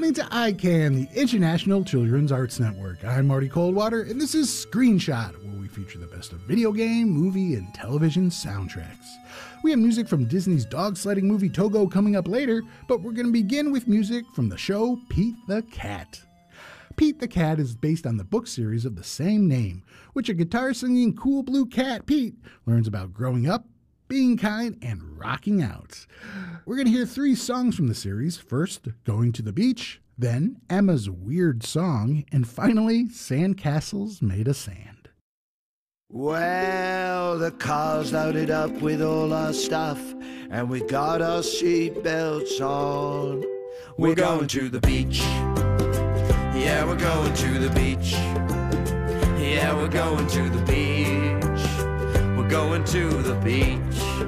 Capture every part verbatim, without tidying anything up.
listening to I CAN, the International Children's Arts Network. I'm Marty Coldwater, and this is Screenshot, where we feature the best of video game, movie, and television soundtracks. We have music from Disney's dog sledding movie Togo coming up later, but we're going to begin with music from the show Pete the Cat. Pete the Cat is based on the book series of the same name, which a guitar-singing cool blue cat, Pete, learns about growing up, being kind, and rocking out. We're going to hear three songs from the series. First, Going to the Beach, then Emma's Weird Song, and finally, Sandcastles Made of Sand. Well, the car's loaded up with all our stuff, and we got our seatbelts on. We're going to the beach. Yeah, we're going to the beach. Yeah, we're going to the beach. We're going to the beach.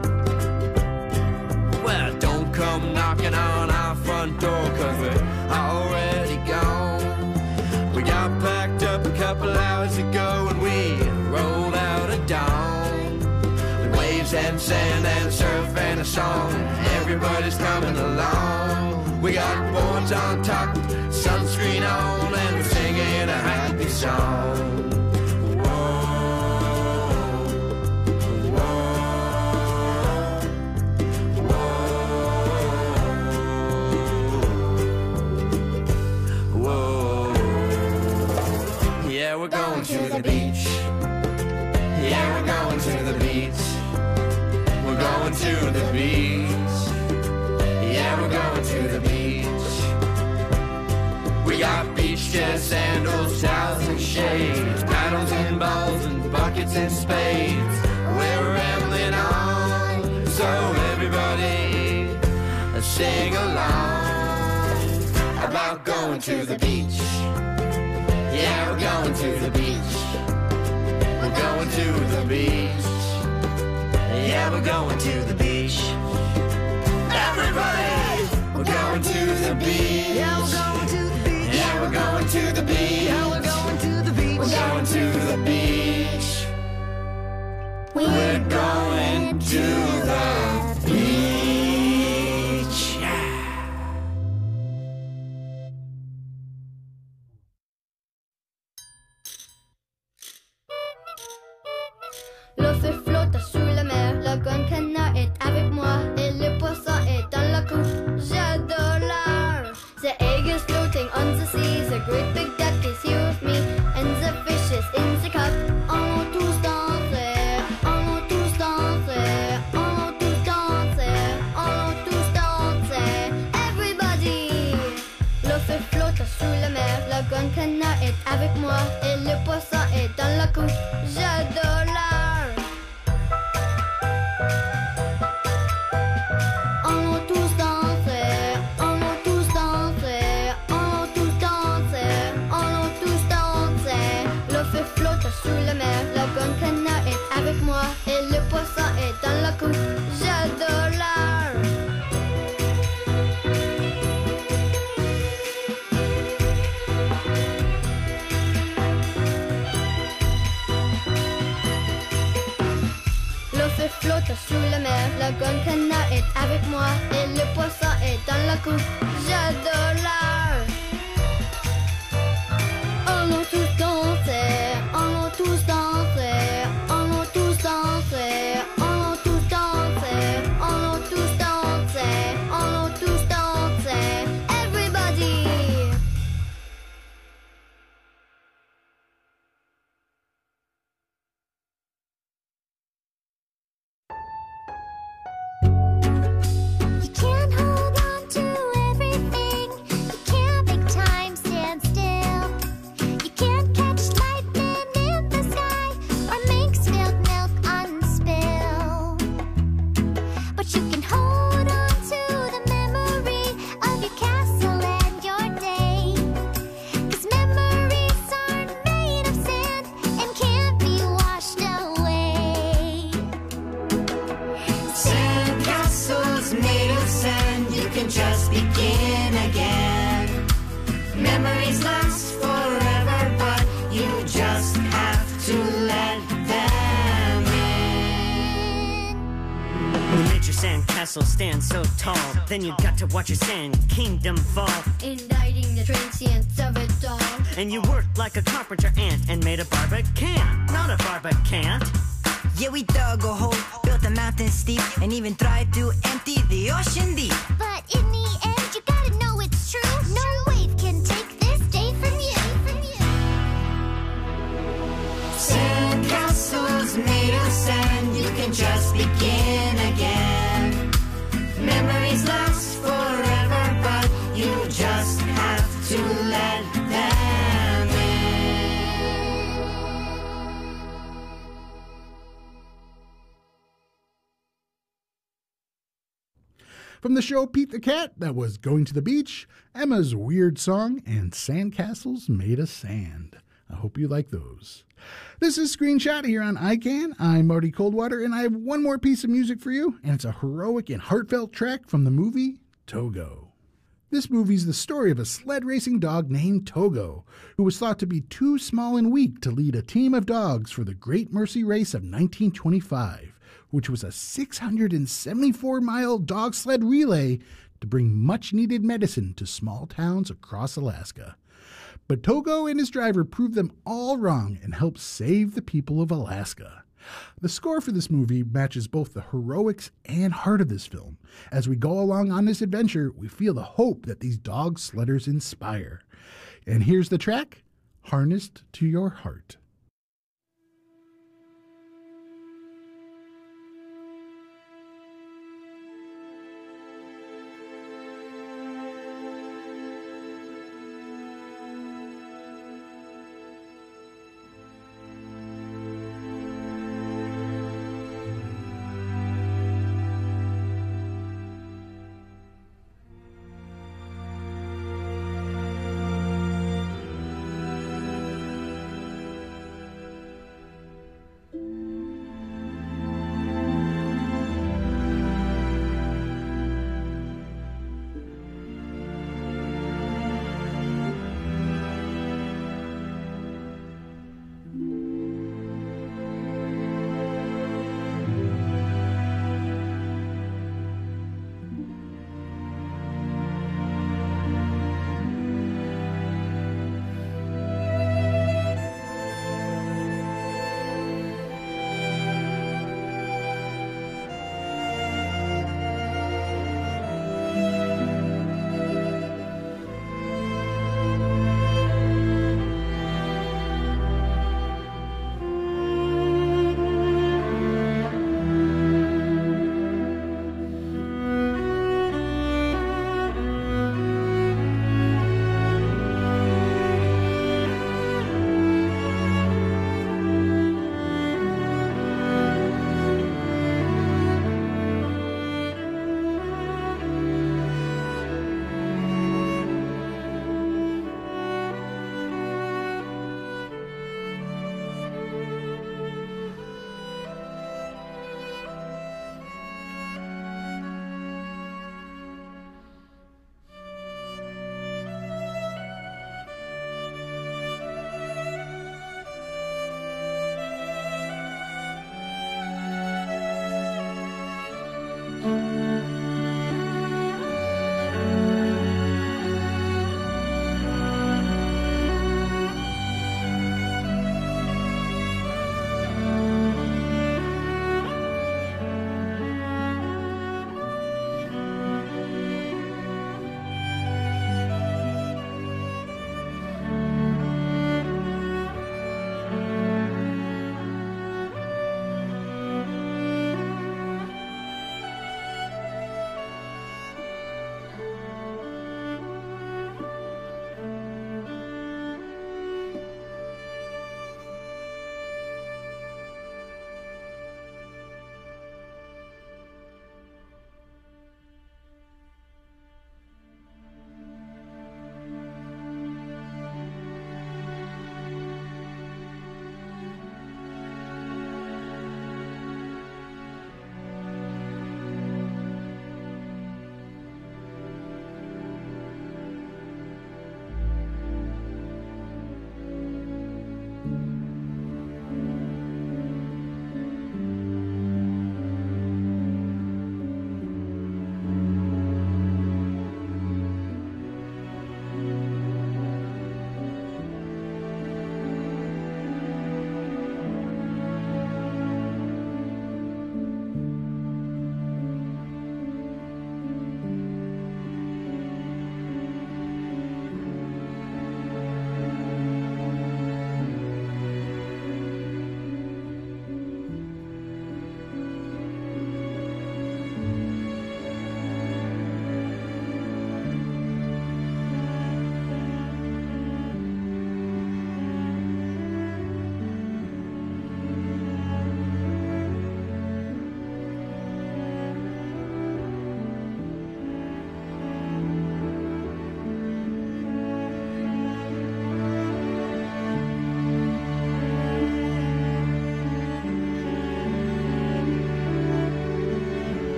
Well, don't come knocking on our front door, cause we're already gone. We got packed up a couple hours ago and we rolled out at dawn. The waves and sand and surf and a song, everybody's coming along. We got boards on top, sunscreen on, and we're singing a happy song. Yeah, we're going to the beach. Yeah, we're going to the beach. We're going to the beach. Yeah, we're going to the beach. We got beach chairs, sandals, towels and shades, paddles and balls and buckets and spades. We're rambling on, so everybody sing along about going to the beach. Yeah, we're going to the beach. We're going to the beach. Yeah, we're going to the beach. Everybody, we're going to the beach. Yeah, we're going to the beach. Yeah, we're going to the beach. Yeah, we're going to the beach. We're going to the beach. We're going to the beach. L'eau se flotte sous la mer, la goncana est avec moi et le poisson est dans la coupe. J'adore l'art. The egg is floating on the sea, the great big duck is here with me, and the fish is in the cup. On va tous danser, on va tous danser, on va tous danser, on va tous danser. Everybody. L'eau se flotte sous la mer, la goncana est avec moi et le poisson est dans la coupe. J'adore l'art. Sous la mer, la goncana est avec moi et le poisson est dans la coupe. J'adore l'art. L'eau se flotte sous la mer, la goncana est avec moi et le poisson est dans la coupe. J'adore l'art. On va tous danser, on va tous danser, on va tous danser, on va tous danser, on va tous danser, on va tous danser. Everybody. You can't hold on to everything. You can't make time stand still. You can't sand castle stand so tall. Then you got to watch your sand kingdom fall. Indicting the transience of it all. And you worked like a carpenter ant and made a barbican, not a barbicant. Yeah, we dug a hole, built a mountain steep, and even tried to empty the ocean deep. But in the end, you gotta know it's true. No wave can take this day from you. From you. Sand castles made of sand, you can just begin again. Memories last forever, but you just have to let them in. From the show Pete the Cat, that was Going to the Beach, Emma's Weird Song, and Sandcastles Made of Sand. I hope you like those. This is Screenshot here on I CAN. I'm Marty Coldwater, and I have one more piece of music for you, and it's a heroic and heartfelt track from the movie Togo. This movie's the story of a sled racing dog named Togo, who was thought to be too small and weak to lead a team of dogs for the Great Mercy Race of nineteen twenty-five, which was a six hundred seventy-four mile dog sled relay to bring much-needed medicine to small towns across Alaska. But Togo and his driver proved them all wrong and helped save the people of Alaska. The score for this movie matches both the heroics and heart of this film. As we go along on this adventure, we feel the hope that these dog sledders inspire. And here's the track, Harnessed to Your Heart.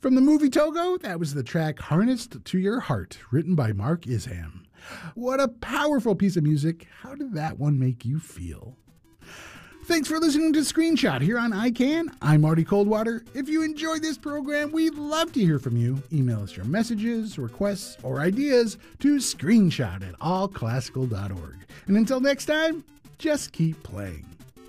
From the movie Togo, that was the track Harnessed to Your Heart, written by Mark Isham. What a powerful piece of music. How did that one make you feel? Thanks for listening to Screenshot here on I CAN. I'm Marty Coldwater. If you enjoyed this program, we'd love to hear from you. Email us your messages, requests, or ideas to screenshot at all classical dot org. And until next time, just keep playing.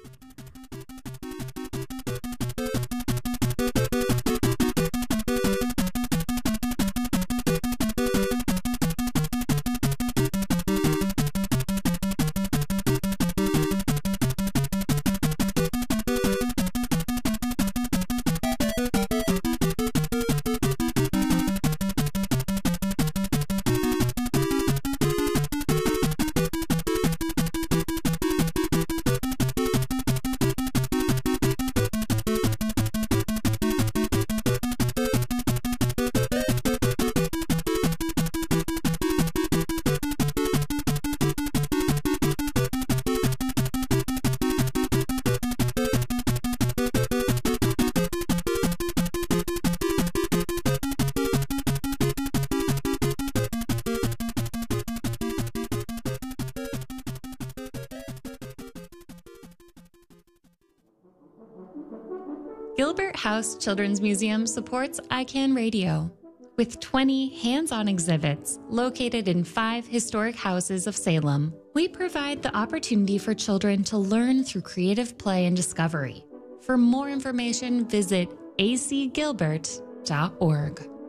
Gilbert House Children's Museum supports I CAN Radio. With twenty hands-on exhibits located in five historic houses of Salem, we provide the opportunity for children to learn through creative play and discovery. For more information, visit a c gilbert dot org.